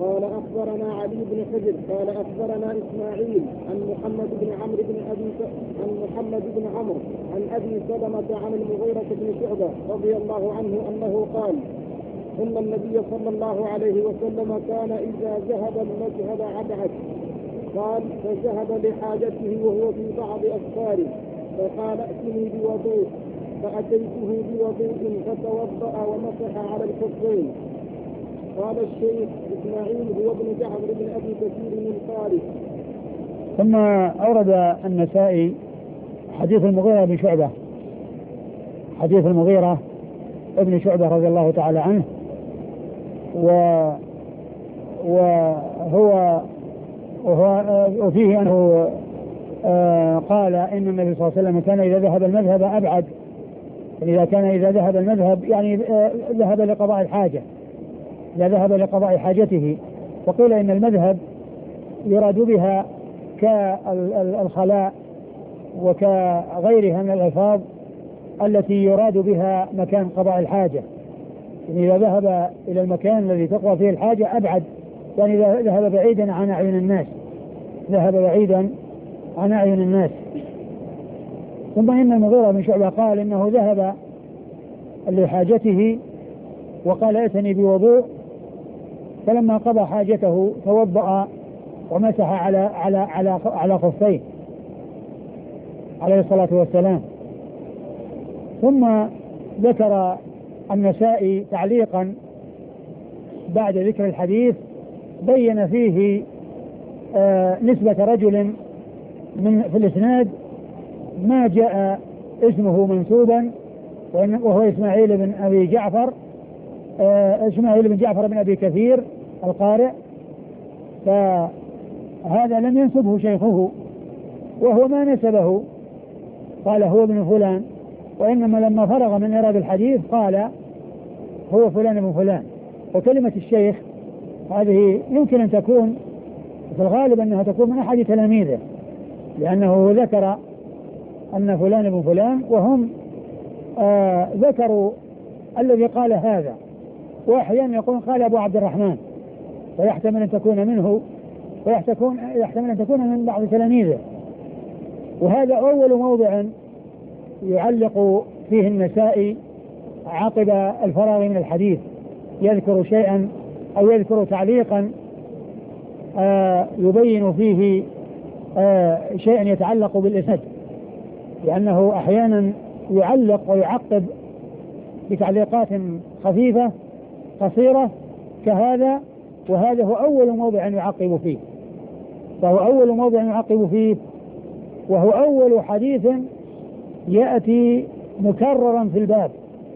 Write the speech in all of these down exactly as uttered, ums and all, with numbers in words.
قال أخبرنا علي بن حجر قال أخبرنا إسماعيل عن محمد بن عمرو بن أبي عن محمد بن عمرو عن أبي سلمة عن المغيرة بن شعبة رضي الله عنه أنه قال إن النبي صلى الله عليه وسلم كان إذا ذهب المذهب عبعد. قال فذهب لحاجته وهو في بعض أسفاره فقال ائتني بوضوء فأتيته بوضوء فتوضأ ومسح على الخفين. قال الشيخ إسماعيل هو ابن جعفر بن أبي كثير من قارئ. ثم أورد النسائي حديث المغيرة بن شعبة حديث المغيرة ابن شعبة رضي الله تعالى عنه، و وهو وهو وفيه أنه قال إن النبي صلى الله عليه وسلم كان إذا ذهب المذهب أبعد، إذا كان إذا ذهب المذهب يعني ذهب لقضاء الحاجة، إذا ذهب لقضاء حاجته. وقيل إن المذهب يراد بها كالخلاء وكغيرها من الألفاظ التي يراد بها مكان قضاء الحاجة، يعني إذا ذهب إلى المكان الذي تقضى فيه الحاجة أبعد، يعني إذا ذهب بعيدا عن أعين الناس ذهب بعيدا عن أعين الناس. ثم إن المغيرة بن شعبة قال إنه ذهب لحاجته وقال ائتني بوضوء، فلما قضى حاجته توضأ ومسح على على على على خفيه عليه الصلاة والسلام. ثم ذكر النسائي تعليقا بعد ذكر الحديث بين فيه آه نسبة رجل من في الإسناد ما جاء اسمه منسوبا وهو إسماعيل بن أبي جعفر آه إسماعيل بن جعفر بن أبي كثير القارئ، فهذا لم ينسبه شيخه وهو ما نسبه، قال هو ابن فلان، وإنما لما فرغ من إيراد الحديث قال هو فلان ابن فلان. وكلمة الشيخ هذه يمكن أن تكون في الغالب أنها تكون من أحد تلاميذه، لأنه ذكر أن فلان ابن فلان وهم آه ذكروا الذي قال هذا، وأحيانا يقول قال أبو عبد الرحمن، فيحتمل أن تكون منه ويحتمل أن تكون من بعض تلاميذه. وهذا أول موضع يعلق فيه النسائي عقب الفراغ من الحديث، يذكر شيئا أو يذكر تعليقا آه يبين فيه آه شيئا يتعلق بالإسناد، لأنه أحيانا يعلق ويعقب بتعليقات خفيفة قصيرة كهذا، وهذا هو أول موضع يعقب فيه، فهو أول موضع يعقب فيه وهو أول حديث يأتي مكررا في الباب،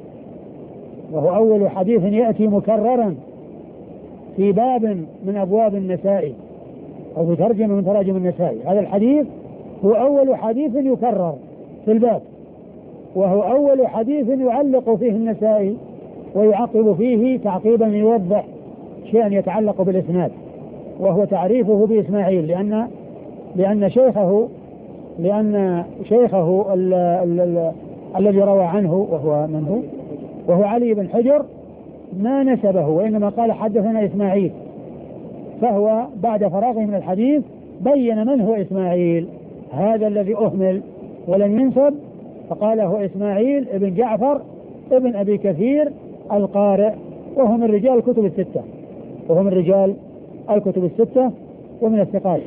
وهو أول حديث يأتي مكررا في باب من أبواب النسائي أو في ترجمة من تراجم النسائي. هذا الحديث هو أول حديث يكرر في الباب، وهو أول حديث يعلق فيه النسائي ويعقب فيه تعقيبا يوضح شيئا يتعلق بالإسناد، وهو تعريفه بإسماعيل، لأن لأن شيخه لأن شيخه ال ال ال الذي روى عنه وهو من هو وهو علي بن حجر ما نسبه، وإنما قال حدثنا إسماعيل، فهو بعد فراغه من الحديث بين من هو إسماعيل هذا الذي أهمل ولم ينسب، فقال هو إسماعيل ابن جعفر ابن أبي كثير القارئ، وهو من رجال الكتب الستة وهو من رجال الكتب الستة ومن الثقات.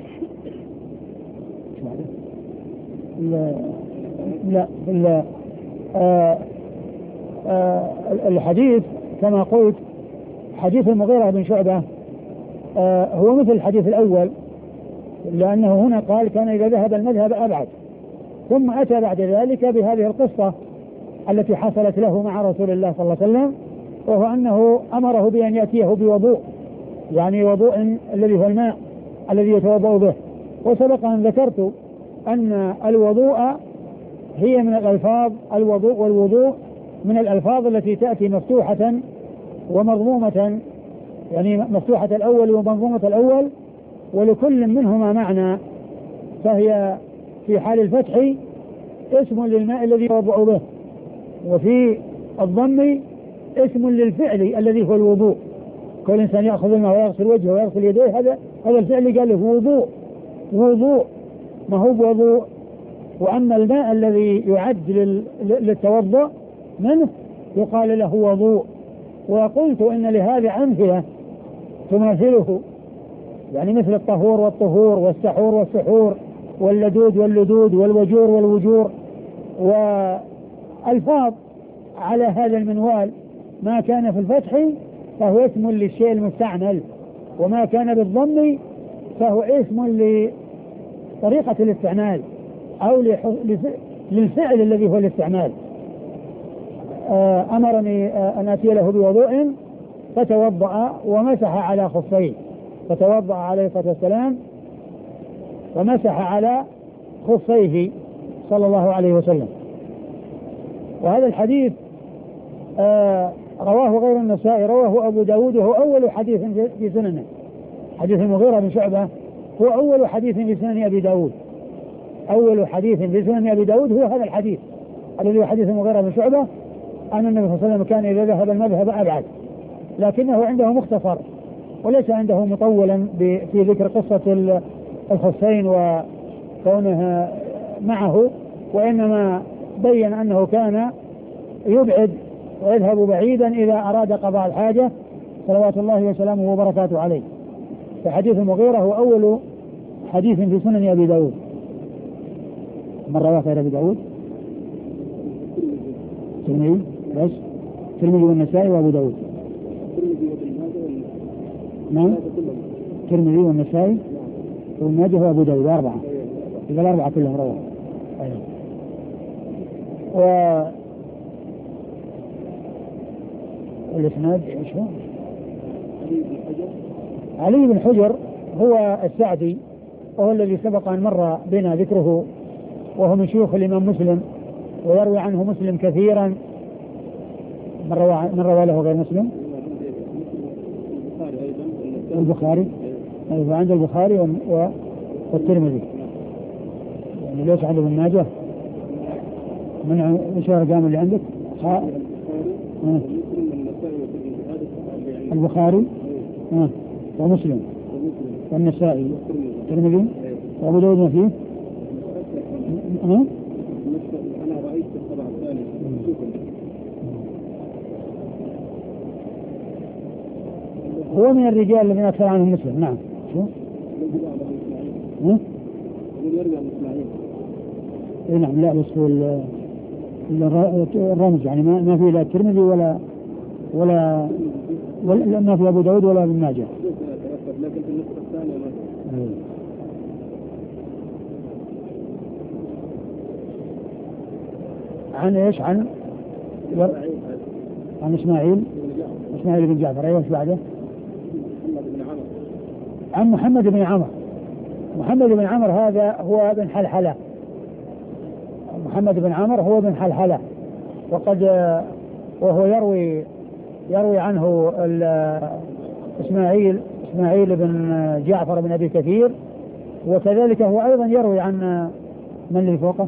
لا لا, لا آه آه الحديث كما قلت حديث المغيرة بن شعبة آه هو مثل الحديث الأول، لأنه هنا قال كان إذا ذهب المذهب أبعد، ثم أتى بعد ذلك بهذه القصة التي حصلت له مع رسول الله صلى الله عليه وسلم، وهو أنه أمره بأن يأتيه بوضوء، يعني وضوء الذي هو الماء الذي يتوضأ به. وسبق أن ذكرت أن الوضوء هي من الألفاظ الوضوء والوضوء من الألفاظ التي تأتي مفتوحة ومضمومة، يعني مفتوحة الأول ومضمومة الأول، ولكل منهما معنى، فهي في حال الفتح اسم للماء الذي يتوضأ به، وفي الضم اسم للفعل الذي هو الوضوء، كل إنسان يأخذ الماء ويغسل وجهه ويغسل يديه، هذا هذا الفعل قال له وضوء، وضوء ما هو بوضوء. وأما الماء الذي يعد للتوضؤ منه يقال له وضوء. وقلت إن لهذه أمثلة تماثله، يعني مثل الطهور والطهور والسحور والسحور واللدود واللدود والوجور والوجور، والفاظ على هذا المنوال. ما كان في الفتح فهو اسم للشيء المستعمل، وما كان بالضم فهو اسم لطريقة الاستعمال أو للفعل الذي هو الاستعمال. أمرني أن أتي له بوضوء فتوضأ ومسح على خفيه، فتوضأ عليه الصلاة والسلام ومسح على خفيه صلى الله عليه وسلم. وهذا الحديث آه رواه غير النسائي، رواه أبو داود، وهو أول حديث في سننه. حديث المغيرة بن شعبة هو أول حديث في سنن أبي داود، أول حديث في سنن أبي داود هو هذا الحديث الذي هو حديث المغيرة بن شعبة أن النبي صلى الله عليه وسلم كان إذا ذهب المذهب أبعد، لكنه عنده مختصر وليس عنده مطولا في ذكر قصة الخفين وكونه معه، وإنما بين أنه كان يبعد ويذهب بعيدا إذا أراد قضاء الحاجة صلوات الله وسلامه وبركاته عليه. فحديث المغيرة هو أول حديث في سنن أبي داود. من رواه غير أبي داود؟ الترمذي بس، الترمذي والنسائي وأبو داود. نعم، الترمذي والنسائي وابن ماجه وأبو داود، أربعة. إذا الأربعة كلهم رواه. أيوة. و الإسناد إيش هو؟ علي بن حجر هو السعدي، وهو الذي سبق أن مر بنا ذكره، وهو من شيوخ الإمام مسلم ويروي عنه مسلم كثيرا. من روى من روى له غير مسلم؟ البخاري. أيوة، عند البخاري والترمذي. يعني ليش عند ابن ماجه؟ من ايش الارقام اللي عندك؟ آه. البخاري آه. ومسلم والنسائي والترمذي وابو داود ما فيه؟ آه. انا رايت الطبعه الثانيه. هو من الرجال الذين اكثر عنهم مسلم. نعم. شو؟ ها؟ اي نعم. لا بس هو الرمز يعني ما ما في لا الترمذي ولا ولا ولا ما في ابو داود ولا ابن ماجه. لكن في النسخه الثانيه ما في. عن ايش؟ عن عن اسماعيل اسماعيل بن جعفر. ايوه، ايش بعده؟ عن محمد بن عمرو. محمد بن عمرو هذا هو بن حلحلة. محمد بن عمرو هو بن حلحلة، وقد وهو يروي يروي عنه إسماعيل إسماعيل بن جعفر بن أبي كثير، وكذلك هو أيضا يروي عن من اللي فوقه؟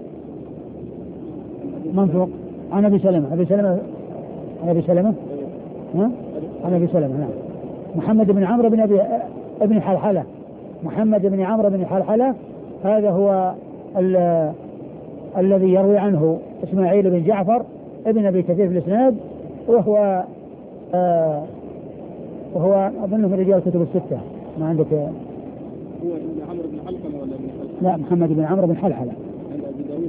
من فوق؟ عن أبي سلمة. أبي سلمة عن أبي سلمة ها؟ عن أبي سلمة. نعم. محمد بن عمرو بن أبي ابن حلحلة. محمد بن عمرو بن حلحلة هذا هو الذي يروي عنه إسماعيل بن جعفر ابن أبي كثير في الإسناد، وهو آه وهو أظنه من رجال كتب الستة. ما عندك؟ هو ابن عمرو بن حلحلة ولا ابن حلحلة؟ لا، محمد بن عمرو بن حلحلة. عند أبي داود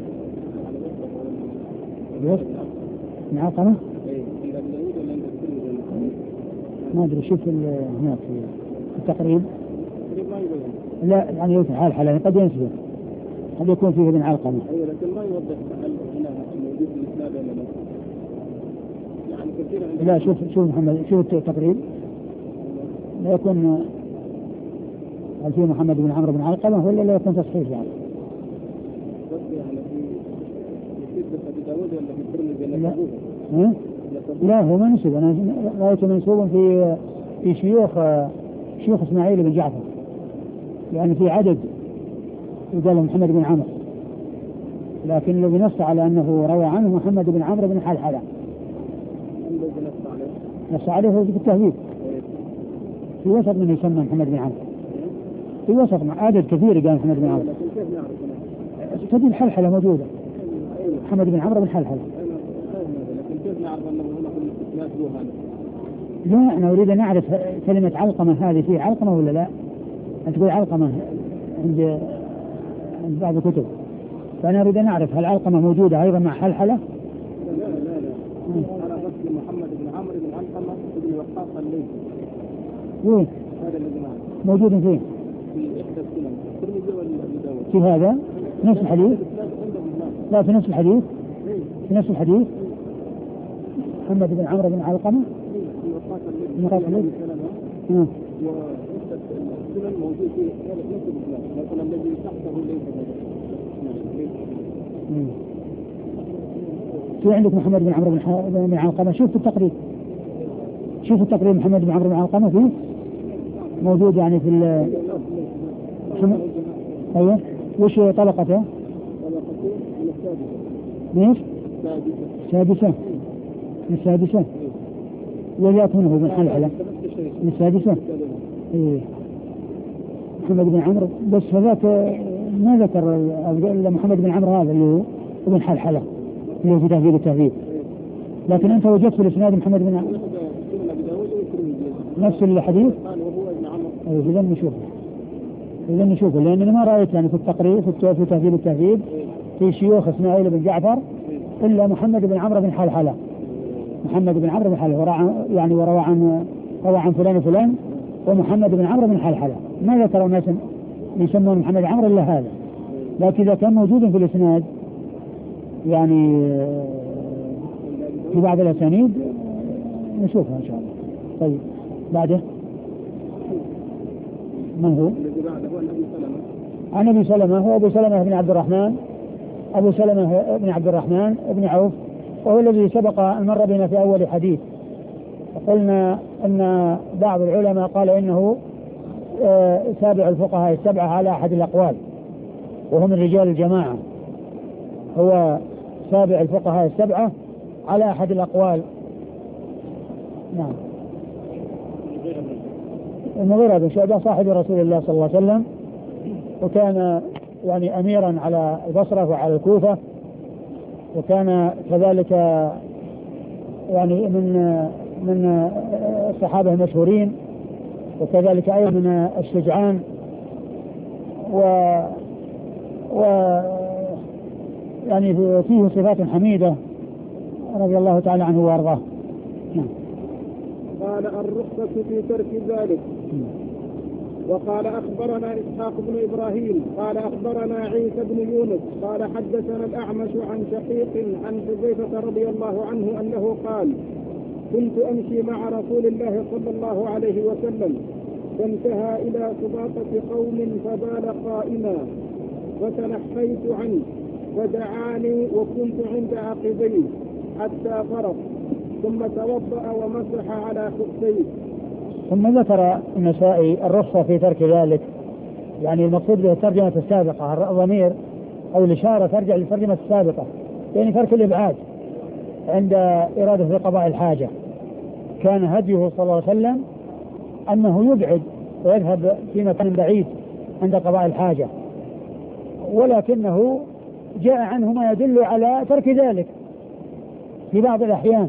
ليش؟ من علقمة؟ إيه، عند أبي داود ولا عند الترمذي؟ ما أدري. شوف هناك في التقريب. ما يقول. لا يعني يوسف حلحلة قد ينسبه، قد يكون فيه ابن علقمة. أيوة، لكن ما يوضح هل هنا موجود في الإسناد ولا لا. يعني كثير. لا، شوف شوف محمد، شوف التقريب. لا يكون هل فيه محمد بن عمرو بن علقمة ولا لا يكون تصحيح يعني؟ بس يعني في في أبي داود ولا في الترمذي ولا لا. ها؟ لا، هو منسوب. أنا رأيته منسوبا في في شيوخ شيوخ إسماعيل بن جعفر، يعني في عدد يقال محمد بن عمرو، لكن الذي نص على أنه روى عنه محمد بن عمرو بن حلحلة. نص عليه هو في التهذيب. في وسط من يسمى محمد بن عمرو، في وسط عدد كثير قال محمد بن عمرو. تجد الحلحلة موجودة، محمد بن عمرو بن حلحلة. لا احنا نريد ان نعرف كلمة علقمة هذه فيه علقمة ولا لا؟ انت تقول علقمة عند عند بعض الكتب، فانا اريد ان اعرف هل علقمة موجودة ايضا مع حلحلة؟ لا لا لا انا بس محمد بن عمرو بن علقمة بن وقاص الليثي. وين؟ هذا اللي موجود فين؟ في احدى السنن الترمذي وابي داود. في هذا؟ في نفس الحديث؟ لا في نفس الحديث؟ في نفس الحديث؟ محمد بن عمرو بن علقمة بن وقاص الليثي. والسنن موجود في هذا نفس الاسلام، لكن الذي تحته ليس هذا. في عندك محمد بن عمرو بن علقمة، شوف في التقريب، شوف التقريب محمد بن عمرو بن علقمة فيه موجود يعني في ال ايوه. وش طلقته؟ طلقته من السادسة. ليش؟ السادسة. السادسة. وجاءت منه من حلحلة من السادسة. ايه محمد بن عمرو بس هذاك ما ذكر الا محمد بن عمرو هذا اللي هو ابن حلحلة اللي هو في تهذيب التهذيب، لكن انت وجدت في الاسناد محمد بن عمرو نفس الحديث. ايه اذا نشوفه اذا نشوفه لانني ما رايت يعني في التقرير في تهذيب التهذيب في شيوخ اسماعيل بن جعفر الا محمد بن عمرو بن حلحلة. محمد بن عمرو بن حلحلة يعني وروى عن روى عن فلان وفلان ومحمد بن عمرو بن حلحلة، ما ذكروا ناس يسمون محمد بن عمرو الا هذا. لكن اذا كان موجود في الاسناد يعني في بعض الاسانيد نشوفها ان شاء الله. طيب بعده من هو؟ عن ابي سلمة هو ابو سلمة بن عبد الرحمن ابو سلمة بن عبد الرحمن بن عوف، وهو الذي سبق المر بنا في اول حديث. قلنا ان بعض العلماء قال انه سابع الفقهاء السبعة على احد الاقوال، وهم من رجال الجماعة. هو سابع الفقهاء السبعة على احد الاقوال. نعم. المغيرة بن شعبة صاحب رسول الله صلى الله عليه وسلم، وكان يعني اميرا على البصرة وعلى الكوفة، وكان كذلك يعني من من الصحابة المشهورين، وكذلك أيضا من الشجعان، و, و يعني فيه صفات حميدة رضي الله تعالى عنه وارضاه. نعم. قال الرخصة في ترك ذلك. وقال أخبرنا إسحاق بن إبراهيم قال أخبرنا عيسى بن يونس قال حدثنا الأعمش عن شقيق عن حذيفة رضي الله عنه أنه قال كنت أمشي مع رسول الله صلى الله عليه وسلم فانتهى إلى سباطة قوم فبال قائما فتنحيت عنه فدعاني وكنت عند عقبيه حتى فرغ ثم توضأ ومسح على خفيه. ثم ذكر النسائي الرخصة في ترك ذلك، يعني المقصود به الترجمة السابقة، الضمير أو الإشارة ترجع للترجمة السابقة، يعني ترك الإبعاد عند إرادة قضاء الحاجة. كان هديه صلى الله عليه وسلم أنه يبعد ويذهب في مكان بعيد عند قضاء الحاجة، ولكنه جاء عنه ما يدل على ترك ذلك في بعض الأحيان،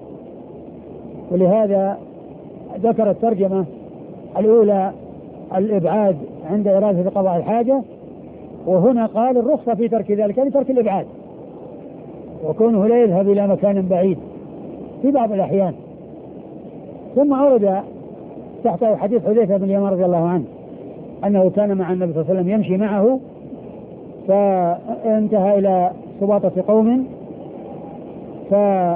ولهذا ذكر الترجمة الأولى الإبعاد عند إرادة قضاء الحاجة، وهنا قال الرخصة في ترك ذلك يعني ترك الإبعاد، وكونه لا يذهب إلى مكان بعيد في بعض الأحيان. ثم أورد تحته حديث حذيفة بن اليمان رضي الله عنه أنه كان مع النبي صلى الله عليه وسلم يمشي معه فانتهى إلى سباطة قوم ف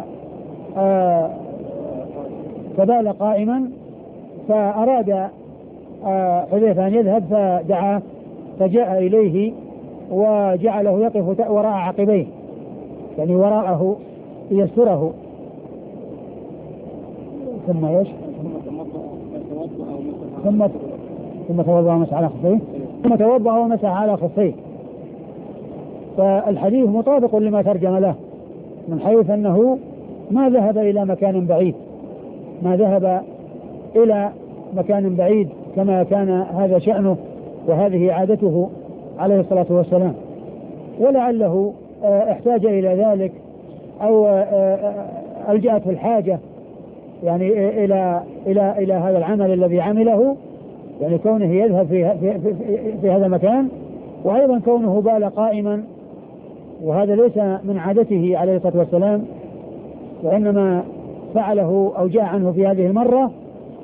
فبال قائما، فأراد حذيفة أن يذهب فدعاه فجاء إليه وجعله يقف وراء عقبيه، يعني وراءه يستره. ثم ايش؟ ثم ثم توضأ ومسح على خفيه ثم توضأ ومسح على خفيه. فالحديث مطابق لما ترجم له من حيث أنه ما ذهب إلى مكان بعيد، ما ذهب إلى مكان بعيد كما كان هذا شأنه وهذه عادته عليه الصلاة والسلام، ولعله احتاج إلى ذلك أو ألجأته الحاجة يعني إلى إلى إلى هذا العمل الذي عمله، يعني كونه يذهب في في, في, في هذا المكان، وأيضا كونه بال قائما، وهذا ليس من عادته عليه الصلاة والسلام، وإنما فعله أو جاء عنه في هذه المرة.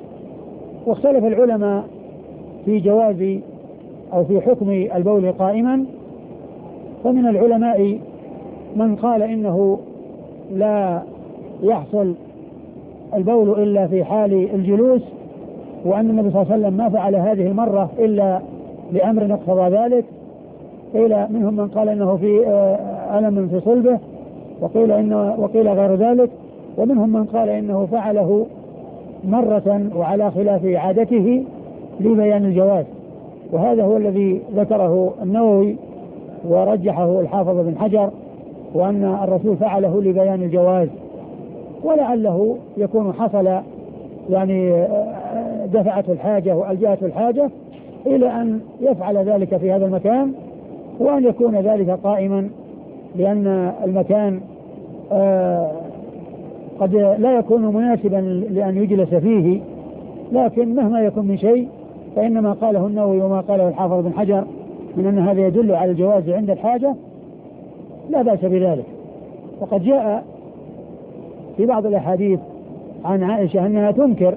واختلف العلماء في جواز أو في حكم البول قائما، فمن العلماء من قال إنه لا يحصل البول إلا في حال الجلوس، وأن النبي صلى الله عليه وسلم ما فعل هذه المرة إلا لأمر اقتضى ذلك. قيل منهم من قال إنه في ألم في صلبه، وقيل إنه وقيل غير ذلك، ومنهم من قال إنه فعله مرة وعلى خلاف عادته لبيان الجواز، وهذا هو الذي ذكره النووي ورجحه الحافظ بن حجر، وأن الرسول فعله لبيان الجواز، ولعله يكون حصل يعني دفعته الحاجة وألجأته الحاجة إلى أن يفعل ذلك في هذا المكان، وأن يكون ذلك قائما، لأن المكان آه قد لا يكون مناسبا لأن يجلس فيه، لكن مهما يكون من شيء فإنما قاله النووي وما قاله الحافظ بن حجر من أن هذا يدل على الجواز عند الحاجة لا بأس بذلك. وقد جاء في بعض الأحاديث عن عائشة أنها تنكر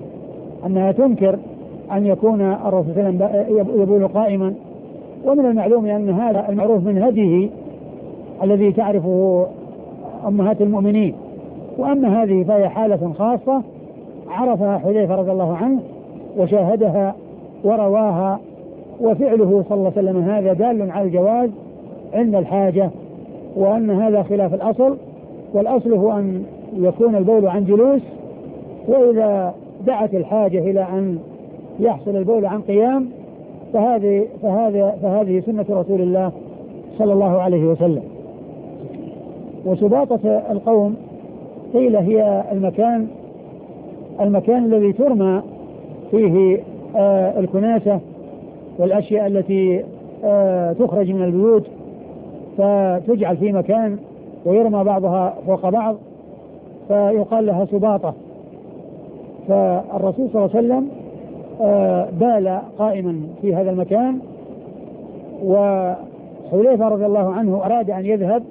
أنها تنكر أن يكون الرسول صلى الله عليه وسلم يبول قائما، ومن المعلوم أن هذا المعروف من هديه الذي تعرفه أمهات المؤمنين، وأما هذه فهي حالة خاصة عرفها حذيفة رضي الله عنه وشاهدها ورواها، وفعله صلى الله عليه وسلم هذا دال على الجواز عند الحاجة، وأن هذا خلاف الأصل، والأصل هو أن يكون البول عن جلوس، وإذا دعت الحاجة إلى أن يحصل البول عن قيام فهذه فهذه فهذه سنة رسول الله صلى الله عليه وسلم. وسباطة القوم قيل هي المكان المكان الذي ترمى فيه آه الكناسة والأشياء التي آه تخرج من البيوت فتجعل في مكان ويرمى بعضها فوق بعض فيقال لها سباطة. فالرسول صلى الله عليه وسلم آه بال قائما في هذا المكان، وحذيفة رضي الله عنه أراد أن يذهب،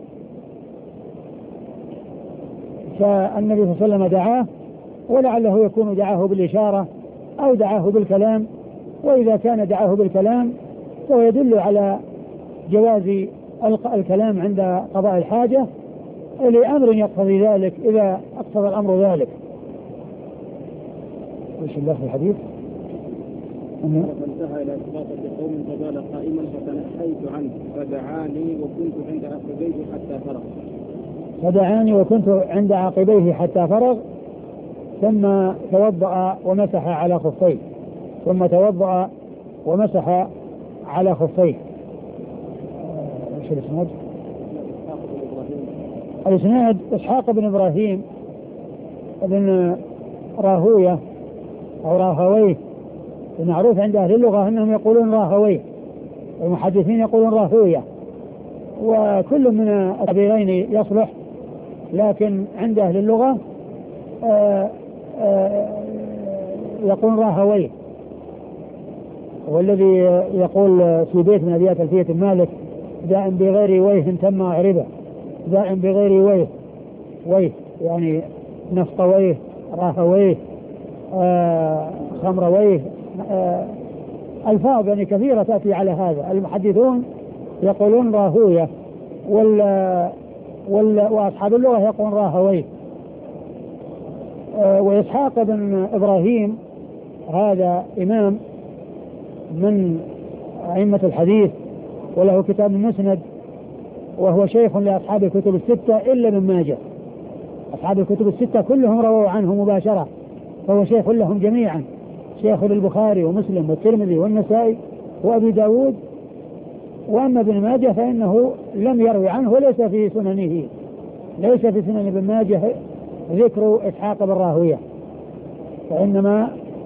فالنبي صلى الله عليه وسلم دعاه، ولعله يكون دعاه بالإشارة أو دعاه بالكلام، وإذا كان دعاه بالكلام فهو يدل على جواز الكلام عند قضاء الحاجة لأمر يقتضي ذلك إذا اقتضى الأمر ذلك. وش الله في الحديث؟ فانتهى إلى إسقاطة قوم فبال قائما فتنحيت عنه فدعاني وكنت عند عقبيه حتى فرغ فدعاني وكنت عند عقبيه حتى فرغ ثم توضأ ومسح على خفيه ثم توضأ ومسح على خفيه. ايش الاسناد؟ الاسناد إسحاق بن إبراهيم بن راهوية أو راهويه، المعروف عند أهل اللغة أنهم يقولون راهويه، المحدثين يقولون راهوية، وكل من التعبيرين يصلح، لكن عند أهل اللغة آآ آآ يقول راهويه، والذي يقول في بيت من أبيات ألفية مالك داء بغير ويه تم عربة، داء بغير ويه ويه يعني نفط ويه راهويه خمر ويه، ألفاظ يعني كثيرة تأتي على هذا. المحدثون يقولون راهوية وال وال وأصحاب اللغة يقولون راهويه. وإسحاق بن إبراهيم هذا إمام من أئمة الحديث وله كتاب المسند، وهو شيخ لأصحاب الكتب الستة إلا ابن ماجه. أصحاب الكتب الستة كلهم رووا عنه مباشرة، فهو شيخ لهم جميعا، شيخ للبخاري ومسلم والترمذي والنسائي وأبي داود. وأما ابن ماجه فإنه لم يروي عنه وليس في سننه، ليس في سنن ابن ماجه ذكر إسحاق بن راهوية، فإنما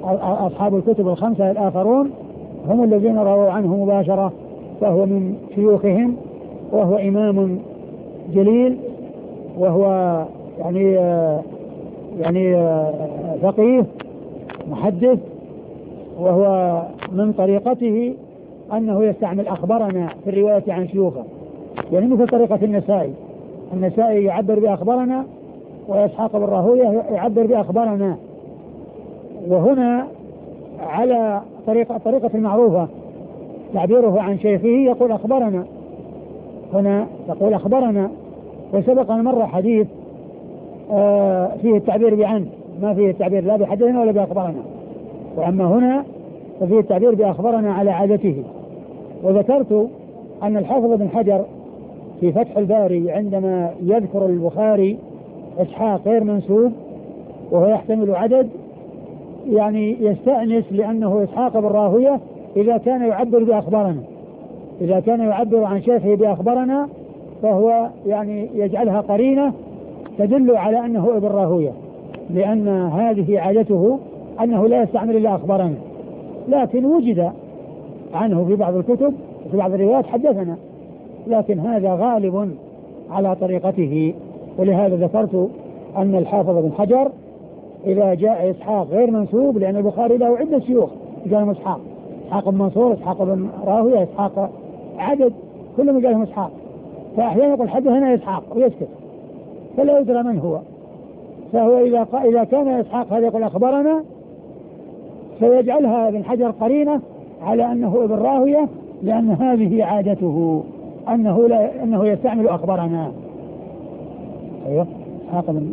أصحاب الكتب الخمسة الآخرون هم الذين رووا عنه مباشرة، فهو من شيوخهم، وهو إمام جليل، وهو يعني يعني فقيه محدث، وهو من طريقته أنه يستعمل أخبرنا في الرواية عن شيوخه، يعني مثل طريقة النسائي. النسائي يعبر بأخبرنا، وإسحاق بن راهويه يعبر بأخبرنا. وهنا على طريقة طريقة المعروفة تعبيره عن شيخه يقول أخبرنا، هنا يقول أخبرنا. وسبق أن مر حديث آه فيه التعبير بعن، ما فيه التعبير لا بحدثنا ولا بأخبرنا، وأما هنا ففيه التعبير بأخبرنا على عادته. وذكرت أن الحافظ بن حجر في فتح الباري عندما يذكر البخاري إسحاق غير منسوب وهو يحتمل عدد، يعني يستأنس لأنه إسحاق بن راهويه إذا كان يعبر بأخبرنا، إذا كان يعبر عن شيخه بأخبرنا فهو يعني يجعلها قرينة تدل على أنه ابن راهويه، لأن هذه عادته أنه لا يستعمل إلا أخبرنا. لكن وجد عنه في بعض الكتب في بعض الروايات حدثنا، لكن هذا غالب على طريقته. ولهذا ذكرت أن الحافظ بن حجر إذا جاء إسحاق غير منسوب، لأن البخاري له عدة شيوخ جاءهم إسحاق، إسحاق بن منصور، إسحاق بن راهويه، إسحاق عدد كلهم جاءهم إسحاق، فأحيانا يقول حدثنا إسحاق ويسكت فلا يدرى من هو. فهو إذا إذا كان إسحاق هذا يقول أخبرنا فيجعلها ابن حجر قرينة على أنه ابن راهويه، لأن هذه عادته أنه لا أنه يستعمل أخبرنا. أيوه إسحاق بن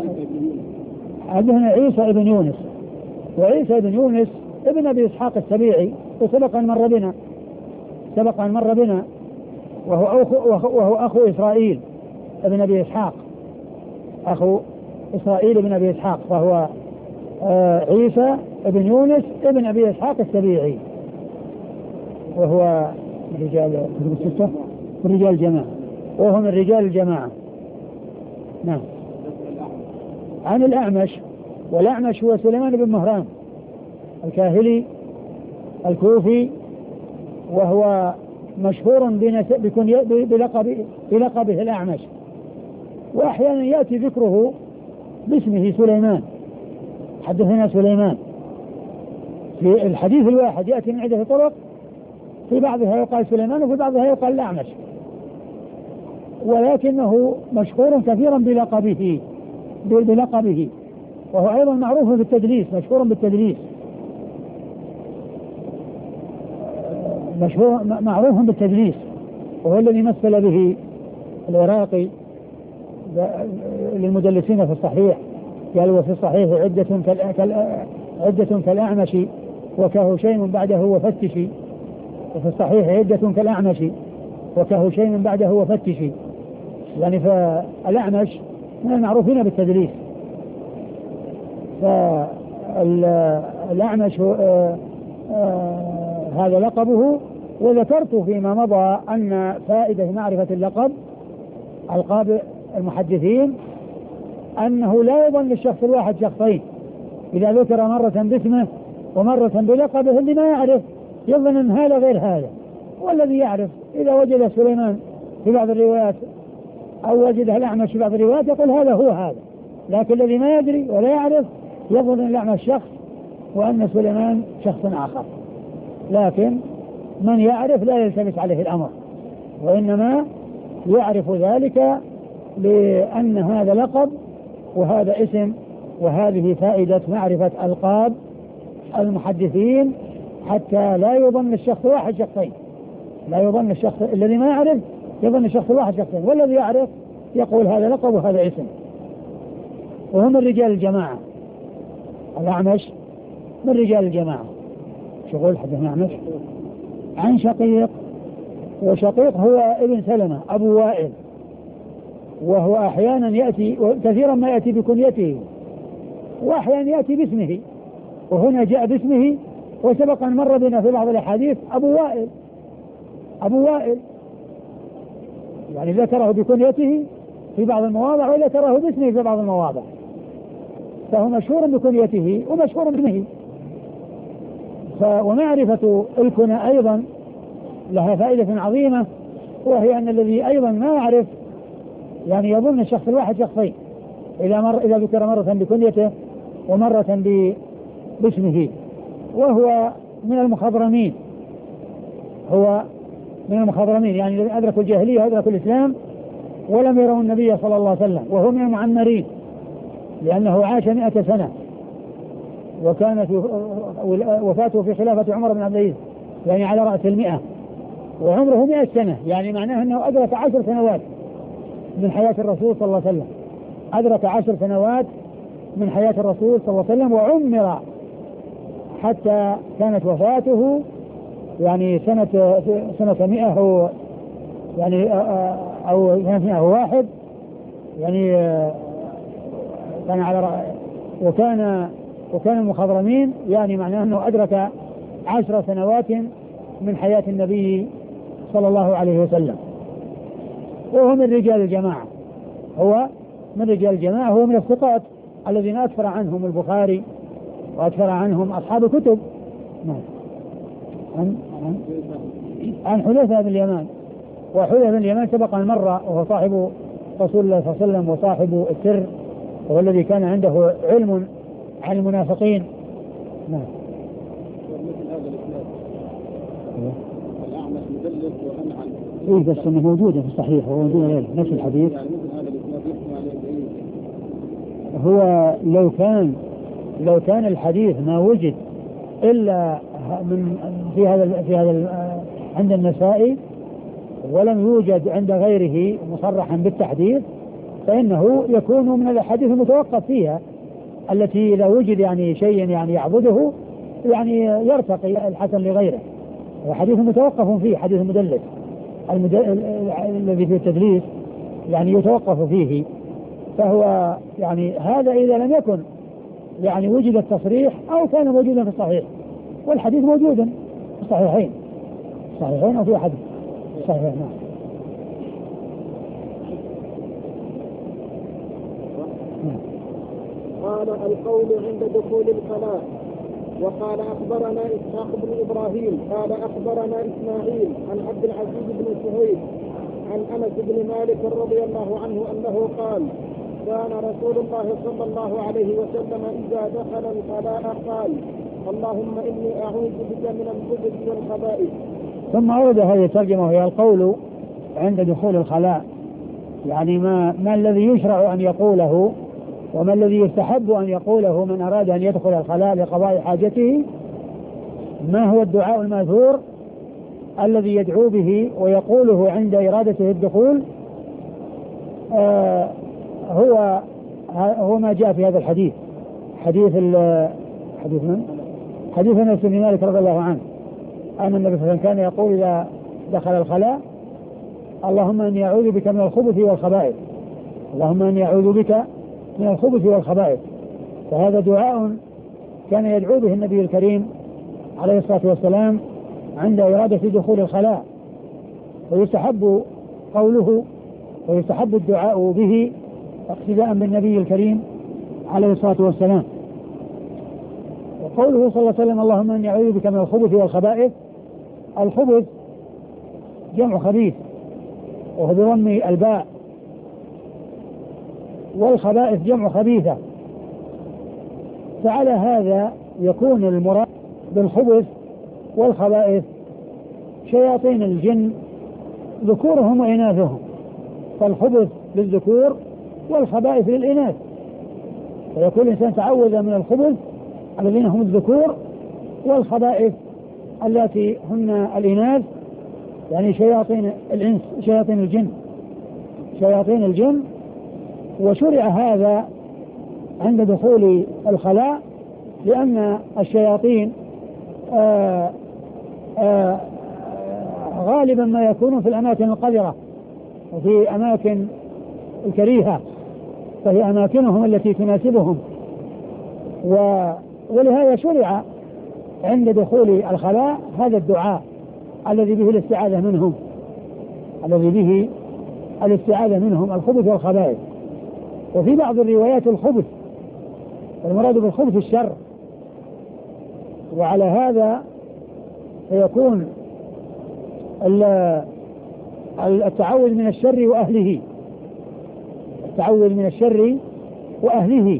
عندنا عيسى ابن يونس، وعيسى ابن يونس ابن أبي إسحاق السبيعي، وسبق أن مر بنا سبق أن مر بنا وهو أخو, وهو أخو إسرائيل ابن أبي إسحاق، أخو إسرائيل ابن أبي إسحاق، فهو آه عيسى ابن يونس ابن أبي إسحاق السبيعي، وهو من رجال الستة من رجال الجماعة، وهو من رجال الجماعة. نعم. عن الأعمش، والأعمش هو سليمان بن مهران الكاهلي الكوفي، وهو مشهور بلقب بلقبه الأعمش، وأحيانا يأتي ذكره باسمه سليمان، حدثنا سليمان في الحديث الواحد يأتي من عدة طرق، في بعضها يقال سليمان وفي بعضها يقال الأعمش، ولكنه مشهور كثيرا بلقبه بلقبه وهو أيضا معروف بالتدليس، مشهور بالتدليس، مشهور معروف بالتدليس، وهو الذي مثل به العراقي للمدلسين في الصحيح، قال وفي الصحيح عدة عدة كالأعمش وكهشيم بعده وفتشي، وفي الصحيح عدة كالأعمش وكهشيم بعده وفتشي، يعني فالأعمش من المعروفين بالتدليس. فالأعمش آه آه هذا لقبه. وذكرت فيما مضى أن فائدة معرفة اللقب ألقاب المحدثين أنه لا يظن للشخص الواحد شخصين، إذا ذكر مرة باسمه ومرة بلقبه اللي ما يعرف يظن أن هذا غير هذا، والذي يعرف إذا وجد سليمان في بعض الروايات أو وجد الأعمش في بعض الروايات يقول هذا هو هذا، لكن الذي ما يدري ولا يعرف يظن أن الأعمش شخص وأن سليمان شخص آخر، لكن من يعرف لا يلتبس عليه الأمر، وإنما يعرف ذلك لأن هذا لقب وهذا اسم، وهذه فائدة معرفة ألقاب المحدثين حتى لا يظن الشخص واحد شخصين، لا يظن الشخص الذي ما يعرف يظن الشخص الواحد شخصين، والذي يعرف يقول هذا لقب وهذا اسم. وهم الرجال الجماعة، الأعمش من رجال الجماعة. شغل حدثنا أعمش عن شقيق، وشقيق هو ابن سلمة أبو وائل، وهو أحيانا يأتي كثيرا ما يأتي بكنيته وأحيانا يأتي باسمه، وهنا جاء باسمه، وسبق أن مر بنا في بعض الأحاديث أبو وائل أبو وائل يعني ذكره بكنيته في بعض المواضع وذكره باسمه في بعض المواضع، فهو مشهور بكنيته ومشهور باسمه، ومعرفة الكنى أيضا لها فائدة عظيمة، وهي أن الذي أيضا ما يعرف يعني يظن الشخص الواحد شخصين إذا مر إذا ذكر مرة بكنيته ومرة باسمه، وهو من المخضرمين، هو من المخضرمين يعني الذين أدركوا الجاهلية وأدركوا الإسلام ولم يروا النبي صلى الله عليه وسلم، وهو من المعمرين لأنه عاش مئة سنة، وكانت وفاته في خلافة عمر بن عبد العزيز يعني على رأس المئة، وعمره مئة سنة، يعني معناه أنه أدرك عشر سنوات من حياة الرسول صلى الله عليه وسلم، أدرك عشر سنوات من حياة الرسول صلى الله عليه وسلم، وعمر حتى كانت وفاته يعني سنة سنة مئة أو يعني أو سنة مئة وواحد يعني كان على وكان وكان المخضرمين يعني معناه أنه أدرك عشر سنوات من حياة النبي صلى الله عليه وسلم، وهو من رجال الجماعة، هو من رجال الجماعة، هو من الثقات الذين أكثر عنهم البخاري وأكثر عنهم أصحاب الكتب. نعم. عن عن, عن حذيفة بن اليمان، وحذيفة بن اليمان سبق أن مر، وهو صاحب رسول الله صلى الله عليه وسلم وصاحب السر، وهو الذي كان عنده علم عن المنافقين. نعم. مثل هذا الإسناد الأعمش مدلس وأنعم. إيه بس إنه موجودة في الصحيح، هو موجود نفس الحديث. يعني مثل هذا الإسناد يحكم عليه بأي؟ هو لو كان لو كان الحديث ما وجد إلا من في هذا في هذا عند النسائي ولم يوجد عند غيره مصرحا بالتحديث، فإنه يكون من الأحاديث المتوقف فيها، التي إذا وجد يعني شيء يعني يعبده يعني يرتقي الحسن لغيره. وحديث متوقف فيه، حديث مدلس الذي في التدليس يعني يتوقف فيه، فهو يعني هذا إذا لم يكن يعني وجد التصريح أو كان موجودا في الصحيح، والحديث موجود في الصحيحين صحيحين أو في أحد صحيحين. نعم. قال القول عند دخول الخلاء. وقال أخبرنا إسحاق بن إبراهيم قال أخبرنا إسماعيل عن عبد العزيز بن سهيل عن أنس بن مالك رضي الله عنه أنه قال كان رسول الله صلى الله عليه وسلم إذا دخل الخلاء قال اللهم إني أعوذ بك من الخبث والخبائث. ثم أورد هذه الترجمة وهي القول عند دخول الخلاء، يعني ما, ما الذي يشرع أن يقوله وما الذي يستحب أن يقوله من أراد أن يدخل الخلاء لقضاء حاجته، ما هو الدعاء الماثور الذي يدعو به ويقوله عند إرادته الدخول. آه هو هو ما جاء في هذا الحديث، حديث حديث من؟ حديث أنس بن مالك رضي الله عنه أن النبي صلى الله عليه وسلم كان يقول إذا دخل الخلاء اللهم إني أعوذ بك من الخبث والخبائث، اللهم إني أعوذ بك من الخبث والخبائث. فهذا دعاء كان يدعو به النبي الكريم عليه الصلاة والسلام عند إرادة دخول الخلاء، ويستحب قوله ويستحب الدعاء به اقتداء بالنبي الكريم عليه الصلاة والسلام. وقوله صلى الله عليه وسلم اللهم إني أعوذ بك من الخبث والخبائث، الخبث جمع خبيث وهو بضم الباء، والخبائث جمع خبيثة، فعلى هذا يكون المراد بالخبث والخبائث شياطين الجن ذكورهم وإناثهم، فالخبث للذكور والخبائث للإناث، فيكون الإنسان تعوذ من الخبث الذين هم الذكور والخبائث التي هن الإناث، يعني شياطين الإنس شياطين الجن شياطين الجن. وشرع هذا عند دخول الخلاء لأن الشياطين آآ آآ غالبا ما يكون في الأماكن القذرة وفي أماكن الكريهة، فهي أماكنهم التي تناسبهم، ولهذا شرع عند دخول الخلاء هذا الدعاء الذي به الاستعاذة منهم الذي به الاستعاذة منهم الخبث والخبائث. وفي بعض الروايات الخبث، المراد بالخبث الشر، وعلى هذا فيكون التعوذ من الشر وأهله، التعوذ من الشر وأهله.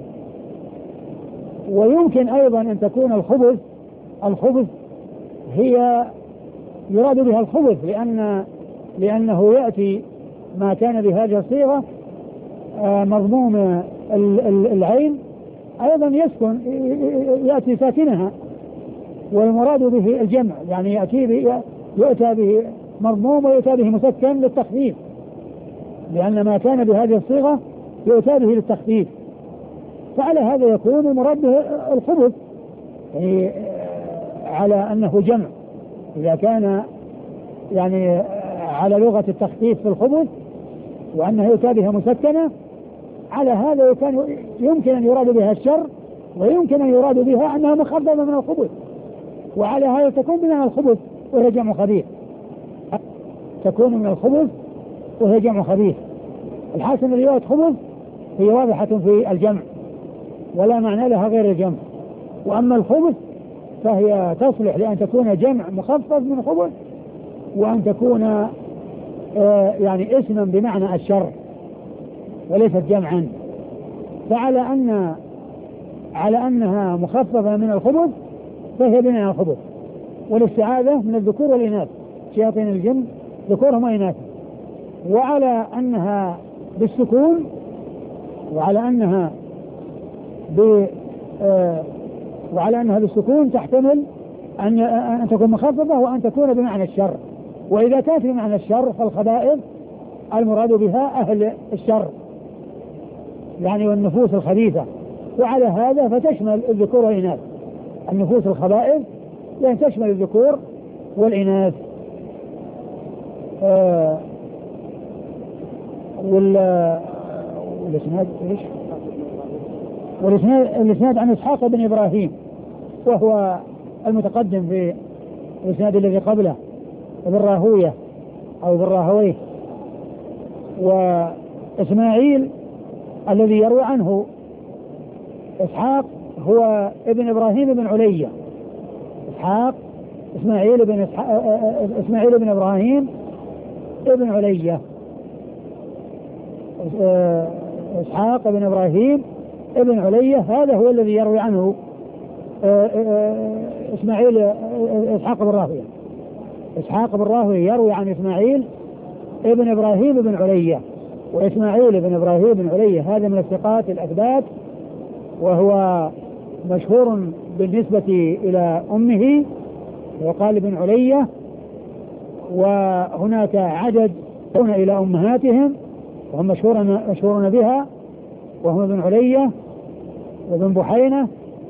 ويمكن أيضا أن تكون الخبث الخبث هي يراد بها الخبث، لأن لأنه يأتي ما كان بهذه الصيغة مضموم العين أيضا يسكن يأتي ساكنها، والمراد به الجمع، يعني يأتي به يؤتى به مضموم ويؤتى به مسكن للتخفيف، لأن ما كان بهذه الصيغة يؤتى به للتخفيف. فعلى هذا يكون المراد به الخبث، يعني على أنه جمع إذا كان يعني على لغة التخفيف في الخبث وأنه يؤتى بها مسكنة. على هذا كان يمكن أن يراد بها الشر، ويمكن أن يراد بها أنها مخففة من الخبث، وعلى هذا تكون بمعنى الخبث وهي جمع خبيث، تكون من الخبث وهي جمع خبيث. الحاصل من رواية خبث هي واضحة في الجمع ولا معنى لها غير الجمع، وأما الخبث فهي تصلح لأن تكون جمع مخفف من خبث، وأن تكون آه يعني اسما بمعنى الشر وليست جمعا. فعلى أن على أنها مخففة من الخبث فهي بمعنى الخبث. والاستعاذة من الذكور والإناث، شياطين الجن ذكورهم وإناثهم. وعلى أنها بالسكون، وعلى أنها ب آه وعلى أنها بالسكون تحتمل أن أن تكون مخففة وأن تكون بمعنى الشر. وإذا كانت بمعنى الشر فالخبائث المراد بها أهل الشر يعني والنفوس الخبيثة. وعلى هذا فتشمل الذكور والإناث، النفوس الخبائث يعني تشمل الذكور والإناث. آه وال والإسناد إيش؟ والإسناد الإسناد عن إسحاق بن إبراهيم، وهو المتقدم في الإسناد الذي قبله ابن راهوية أو ابن راهويه. وإسماعيل الذي يروي عنه إسحاق هو ابن إبراهيم بن علية. إسحاق إسماعيل بن إسماعيل بن إبراهيم ابن علية. إسحاق بن إبراهيم ابن علية هذا هو الذي يروي عنه إسماعيل إسحاق بن راهوية. إسحاق بن راهوية يروي عن إسماعيل ابن إبراهيم بن علية. وإسماعيل بن إبراهيم بن علية هذا من الثقات الأثبات، وهو مشهور بالنسبة إلى أمه وقال ابن علية، وهناك عدد يدعون إلى أمهاتهم وهم مشهورون مشهورون بها، وهم ابن علية وابن بحينة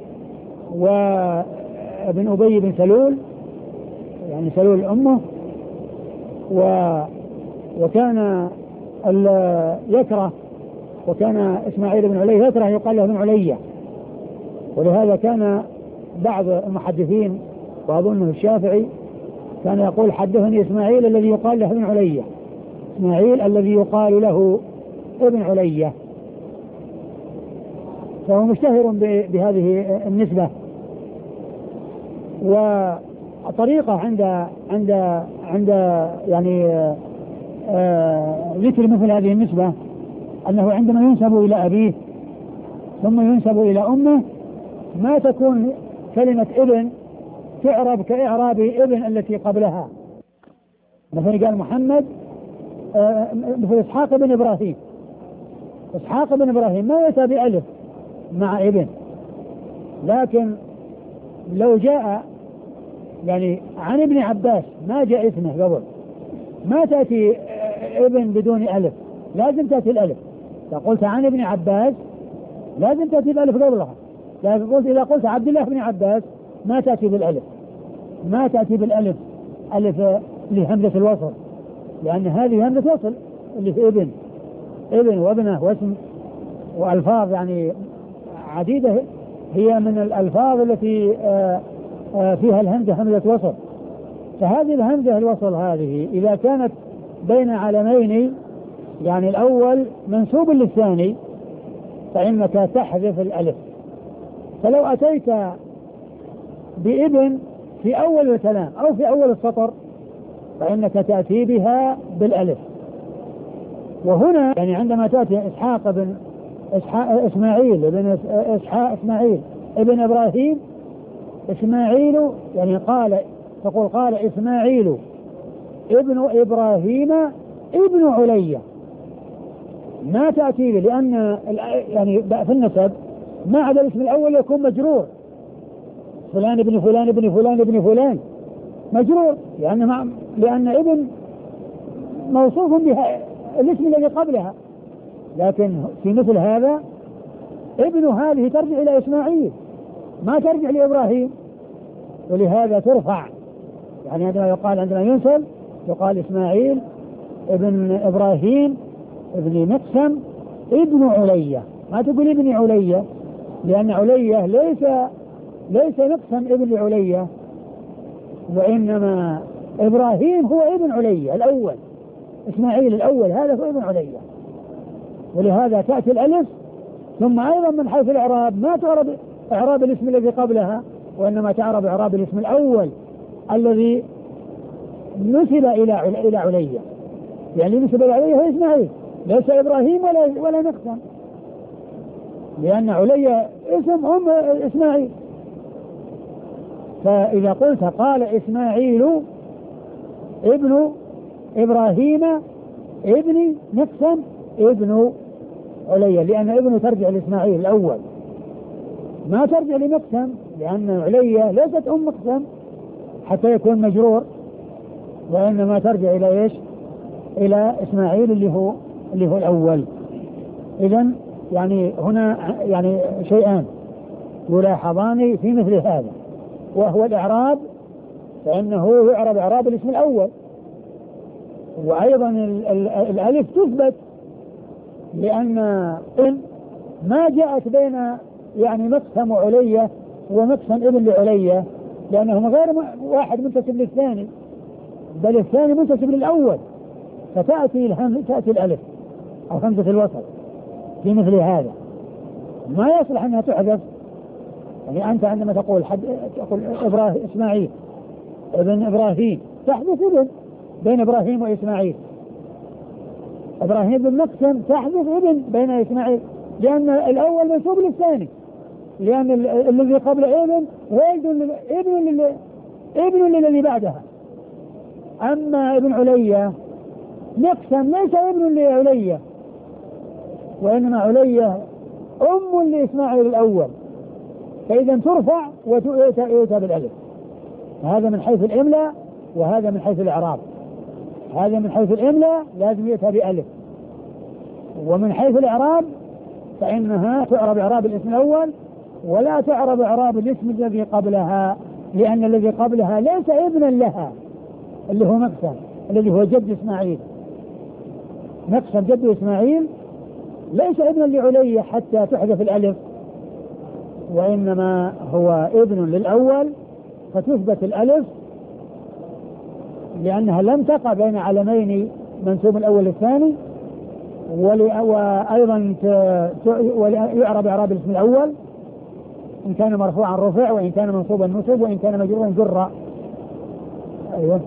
وابن أبي بن سلول يعني سلول أمه. و وكان يكره وكان إسماعيل بن علية يكره يقال له ابن علية، ولهذا كان بعض المحدثين وأظنه الشافعي كان يقول حدثني إسماعيل الذي يقال له ابن علية، إسماعيل الذي يقال له ابن علية. فهو مشتهر بهذه النسبة. وطريقة عند عند عند يعني آه ذكر مثل هذه النسبة أنه عندما ينسب إلى أبيه ثم ينسب إلى أمه ما تكون كلمة ابن تعرب كإعراب ابن التي قبلها. مثلا قال محمد آه مثل إسحاق بن إبراهيم، إسحاق بن إبراهيم ما يأتى بألف مع ابن، لكن لو جاء يعني عن ابن عباس ما جاء اسمه قبل ما تأتي ابن بدون ألف، لازم تأتي الألف. إذا قلت عن ابن عباس لازم تأتي بالألف قبلها، لكن قلت إذا قلت عبد الله بن عباس ما تأتي بالألف، ما تأتي بالألف ألف لهمزة الوصل، لأن هذه همزة وصل اللي في ابن ابن وابنه واسم وألفاظ يعني عديدة هي من الألفاظ التي فيها الهمزة همزة وصل. فهذه الهمزة الوصل هذه إذا كانت بين علمين يعني الأول منسوب للثاني فإنك تحذف الألف. فلو أتيت بابن في أول الكلام أو في أول السطر فإنك تأتي بها بالألف. وهنا يعني عندما تأتي إسحاق بن إسحاق إسماعيل ابن إسحاق إسماعيل ابن إبراهيم، إسماعيل يعني قال تقول قال إسماعيل ابن إبراهيم ابن علية، ما تأتي به لأن يعني في النسب ما عدا الاسم الأول يكون مجرور، فلان ابن فلان ابن فلان ابن فلان مجرور لأن مع لأن ابن موصوف بها الاسم الذي قبلها، لكن في مثل هذا ابن هذه ترجع إلى إسماعيل ما ترجع لإبراهيم، ولهذا ترفع يعني عندما يقال عندما ينسب يقال إسماعيل ابن إبراهيم ابن مقسم ابن علية، ما تقول ابن علية لأن علية ليس ليس مقسم ابن علية، وإنما إبراهيم هو ابن علية الأول، إسماعيل الأول هذا هو ابن علية، ولهذا تأتي الألف. ثم أيضا من حيث الإعراب ما تعرب إعراب الاسم الذي قبلها، وإنما تعرب إعراب الاسم الأول الذي نسب إلى إلى علية، يعني نسب إلى علية هو إسماعيل ليس إبراهيم ولا ولا مقسم، لأن علية اسم أم إسماعيل. فإذا قلت قال إسماعيل ابن إبراهيم ابن مقسم ابن علية، لأن ابن ترجع لإسماعيل الأول ما ترجع لمقسم، لأن علية ليست أم مقسم حتى يكون مجرور، وإنما ترجع إلى إيش؟ إلى إسماعيل اللي هو اللي هو الأول. إذن يعني هنا يعني شيئان يلاحظان في مثل هذا، وهو الإعراب فإنه يعرب إعراب الاسم الأول، وأيضا ال ال الألف تثبت لأن إن ما جاءت بين يعني مقسم وعلية ومقسم ابن لعلية لأنهما غير واحد منتسب للثاني، بل الثاني منتسب للأول، فتأتي الهم تأتي الألف أو همزة الوصل في مثل هذا، ما يصلح أنها تحذف. يعني أنت عندما تقول حد تقول إبراهيم إسماعيل ابن إبراهيم تحذف ابن بين إبراهيم وإسماعيل، إبراهيم بن مقسم تحذف ابن بين إسماعيل، لأن الأول منسوب للثاني، لأن الذي قبل ابن والد ابن ابن للذي بعدها. أما ابن علية مقسم ليس ابن لعلية، وإنما علية أم لإسماعيل الأول، فإذا ترفع وتؤتى بالألف. هذا من حيث الإملاء وهذا من حيث الإعراب. هذا من حيث الإملاء لازم يؤتى بألف، ومن حيث الإعراب فإنها تعرب إعراب الاسم الأول ولا تعرب إعراب الاسم الذي قبلها، لأن الذي قبلها ليس ابنا لها اللي هو مقسم الذي هو جد إسماعيل. مقسم جد إسماعيل ليس ابنا لعلية حتى تحذف الألف، وإنما هو ابن للأول فتثبت الألف لأنها لم تقع بين علمين منسوب الأول الثاني، وأيضا يعرب إعراب الاسم الأول إن كان مرفوعا رفع، وإن كان منصوبا نصب، وإن كان مجرورا جر. أيوه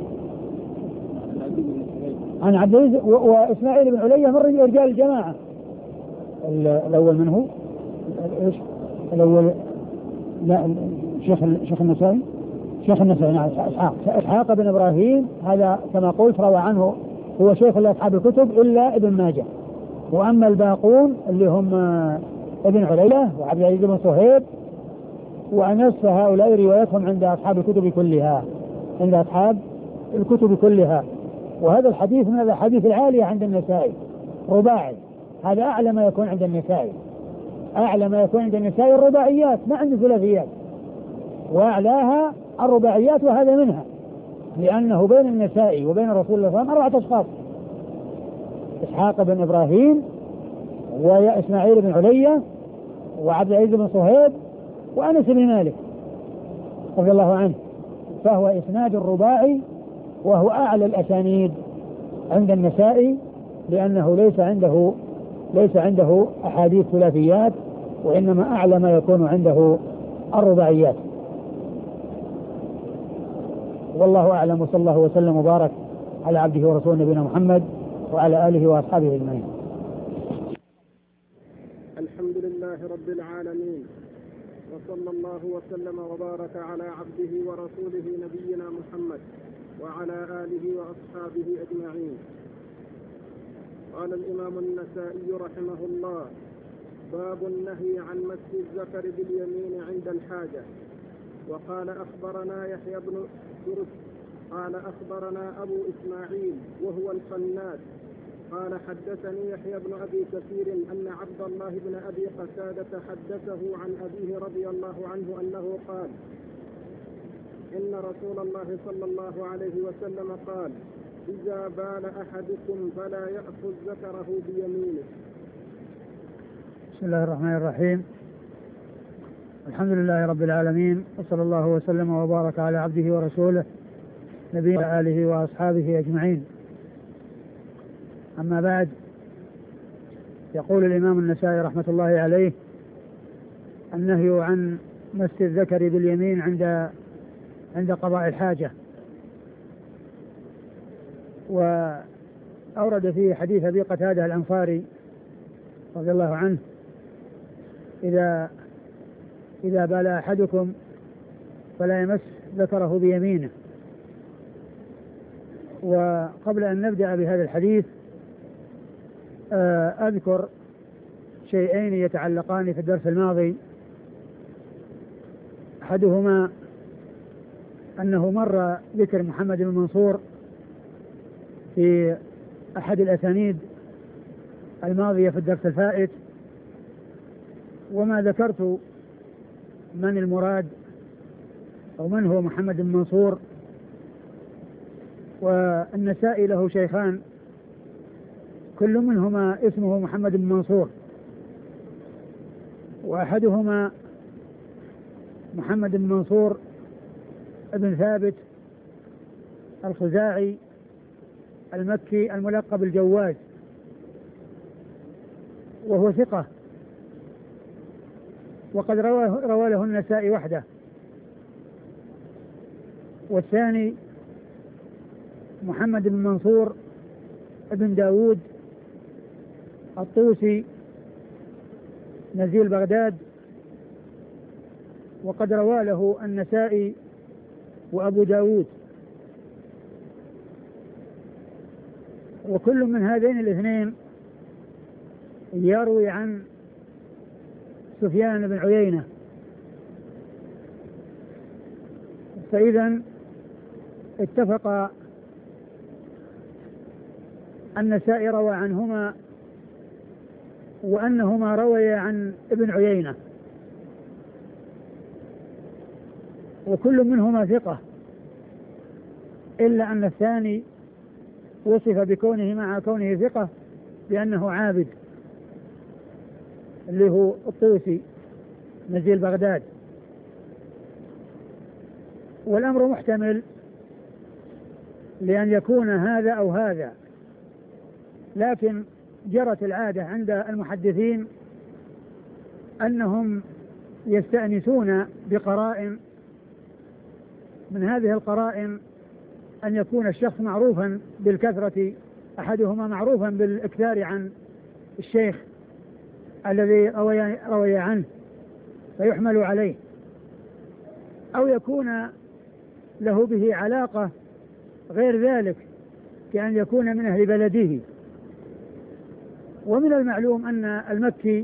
عن عبد العزيز وإسماعيل بن علية من رجال الجماعة. الأول من هو؟ إيش؟ الأول لا شيخ شيخ النسائي شيخ النسائي نعم إسحاق إسحاق بن إبراهيم، هذا كما قلت روى عنه هو شيخ لأصحاب الكتب إلا ابن ماجه، وأما الباقون اللي هم ابن علية وعبد العزيز بن صهيب وأنس هؤلاء روايتهم عند أصحاب الكتب كلها عند أصحاب الكتب كلها. وهذا الحديث من الحديث العالية عند النسائي رباعي، هذا أعلى ما يكون عند النسائي، أعلى ما يكون عند النسائي الرباعيات ما عند الثلاثيات، وأعلاها الرباعيات وهذا منها، لأنه بين النسائي وبين رسول الله صلى الله عليه وسلم أربعة أشخاص: إسحاق بن إبراهيم وإسماعيل بن علية وعبد العزيز بن صهيب وأنس بن مالك رضي الله عنه، فهو إسناد الرباعي وهو أعلى الأسانيد عند النسائي، لأنه ليس عنده ليس عنده أحاديث ثلاثيات، وإنما أعلى ما يكون عنده الرباعيات. والله أعلم، وصلى الله وسلم وبارك على عبده ورسوله نبينا محمد وعلى آله وأصحابه أجمعين. الحمد لله رب العالمين، وصلى الله وسلم وبارك على عبده ورسوله نبينا محمد وعلى آله وأصحابه أجمعين. قال الإمام النسائي رحمه الله: باب النهي عن مس الذكر باليمين عند الحاجة. وقال أخبرنا يحيى بن درس قال أخبرنا أبو إسماعيل وهو الخناد قال حدثني يحيى بن أبي كثير أن عبد الله بن أبي قتادة حدثه عن أبيه رضي الله عنه أنه قال: إن رسول الله صلى الله عليه وسلم قال: إذا بال أحدكم فلا يأخذ ذكره بيمينه. بسم الله الرحمن الرحيم. الحمد لله رب العالمين، وصلى الله وسلم وبارك على عبده ورسوله نبينا آله وأصحابه أجمعين. أما بعد، يقول الإمام النسائي رحمة الله عليه: النهي عن مس الذكر باليمين عند عند قضاء الحاجة. وأورد فيه حديث أبي قتادة الأنصاري رضي الله عنه: إذا إذا بال أحدكم فلا يمس ذكره بيمينه. وقبل أن نبدأ بهذا الحديث أذكر شيئين يتعلقان في الدرس الماضي. أحدهما أنه مر ذكر محمد بن منصور في أحد الأسانيد الماضية في الدرس الفائت، وما ذكرت من المراد أو من هو محمد بن منصور. والنسائي له شيخان كل منهما اسمه محمد بن منصور، وأحدهما محمد بن منصور ابن ثابت الخزاعي المكي الملقب الجواز، وهو ثقة وقد رواه روى له النسائي وحده. والثاني محمد بن منصور ابن داود الطوسي نزيل بغداد، وقد روى له النسائي وأبو داود. وكل من هذين الاثنين يروي عن سفيان بن عيينة. فإذا اتفق النسائي روى عنهما وأنهما روي عن ابن عيينة، وكل منهما ثقة، إلا أن الثاني وصف بكونه مع كونه ثقة بأنه عابد، اللي هو الطوسي نزيل بغداد. والأمر محتمل لأن يكون هذا أو هذا، لكن جرت العادة عند المحدثين أنهم يستأنسون بقرائن. من هذه القرائن أن يكون الشخص معروفا بالكثرة، أحدهما معروفا بالإكثار عن الشيخ الذي روي, روي عنه فيحمل عليه، أو يكون له به علاقة غير ذلك كأن يكون من أهل بلده. ومن المعلوم أن المكي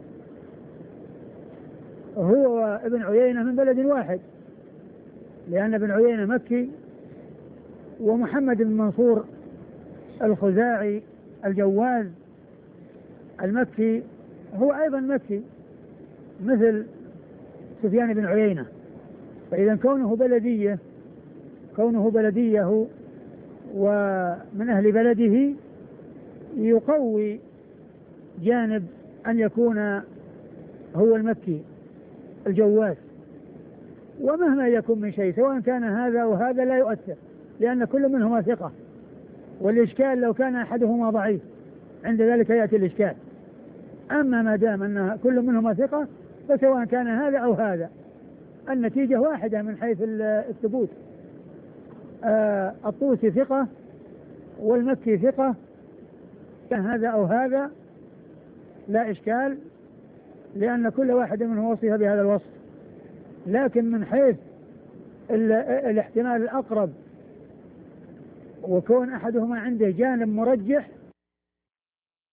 هو ابن عيينة من بلد واحد، لأن ابن عيينة مكي، ومحمد بن منصور الخزاعي الجواز المكي هو أيضا مكي مثل سفيان بن عيينة. فإذا كونه بلدية كونه بلديه ومن أهل بلده يقوي جانب أن يكون هو المكي الجواز. ومهما يكون من شيء سواء كان هذا وهذا لا يؤثر، لأن كل منهما ثقة. والإشكال لو كان أحدهما ضعيف عند ذلك يأتي الإشكال. أما ما دام أن كل منهما ثقة فسواء كان هذا أو هذا النتيجة واحدة من حيث الثبوت. آه الطوسي ثقة والمكي ثقة، كان هذا أو هذا لا إشكال، لأن كل واحد منه وصف بهذا الوصف. لكن من حيث الاحتمال الأقرب وكون أحدهما عنده جانب مرجح